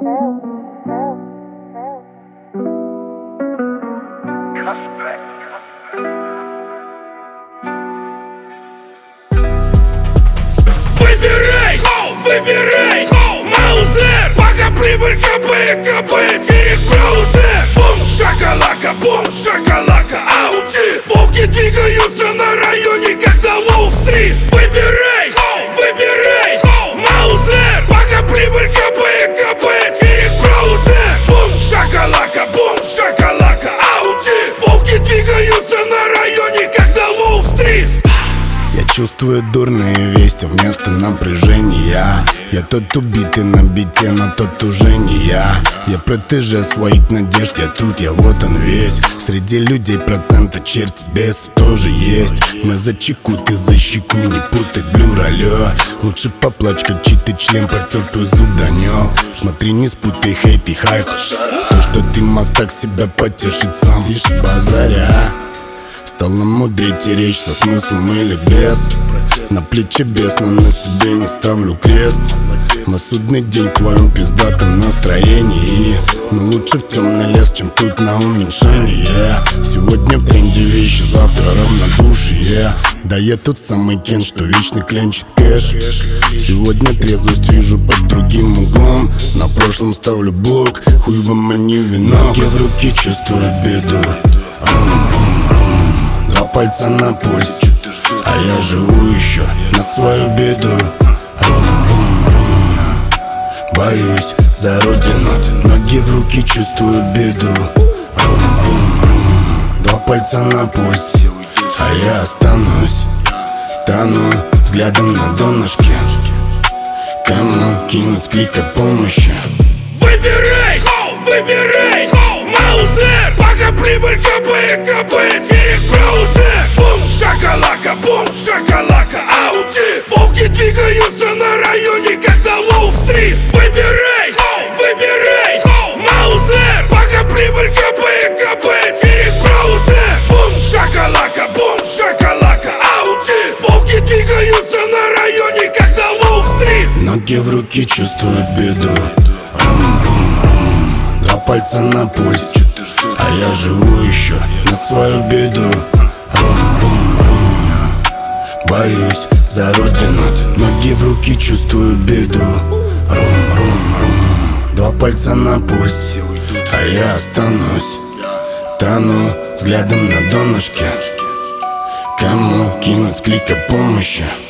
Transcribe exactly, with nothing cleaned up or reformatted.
Выбирай, выбирай, Маузер, пока прибыль капает, капает через браузер. Бум, шакалака, бум, шакалака, ауди. Волки двигаются на районе, как на Уолл-стрит. Выбирай, выбирай, Маузер, пока прибыль капает, капает через браузер. Бум, шакалака, бум, шакалака, ауди. Волки двигаются на районе, как на Уолл-стрит. Я чувствую дурные вести вместо напряжения. Я тот убитый на бите, но тот уже не я. Я протеже своих надежд, я тут, я вот он весь. Среди людей процента черти без тоже есть. Мы за чеку, ты за щеку, не путай блюр, алё. Лучше поплачь, как чей-то член протер твой зуб данёк. Смотри, не спутай хейт и хайп. То, что ты мастак, себя потешить сам. Тише базаря. Стало мудрее речь со смыслом или без. На плече бес, но на себе не ставлю крест. На судный день в твоем пиздатом настроении. Но лучше в темный лес, чем тут на уменьшение. Сегодня в тренде вещи, завтра равнодушие. Да я тот самый Кен, что вечно клянчит кэш. Сегодня трезвость вижу под другим углом. На прошлом ставлю блок, хуй вам, а не вино. Ноги в руки, чувствую беду. Рум-рум-рум. Два пальца на пульсе, а я живу еще на свою беду. Рум-рум-рум. Боюсь за родину, ноги в руки, чувствую беду. Рум-рум-рум. Два пальца на пульсе, а я останусь. Тону взглядом на донышке. Кому кинуть клик о помощи? Выбирай, выбирай, Маузер, пока прибыль капает, капает через браузер. Бум, шакалака, бум, шакалака, ауди. Волки двигаются на районе, как на Уолл-стрит. Выбирай, выбирай, Маузер, пока прибыль капает, капает через браузер. Бум, шакалака, бум, шакалака, ауди. Волки двигаются на районе, как на Уолл-стрит. Ноги в руки, чувствую беду. Рум-рум-рум. Два пальца на пульсе, а я живу еще на свою беду. Рум-рум-рум. Боюсь за родину, ноги в руки, чувствую беду. Рум-рум-рум. Два пальца на пульсе, а я останусь. Тону взглядом на донышке. Кому кинуть клик о помощи?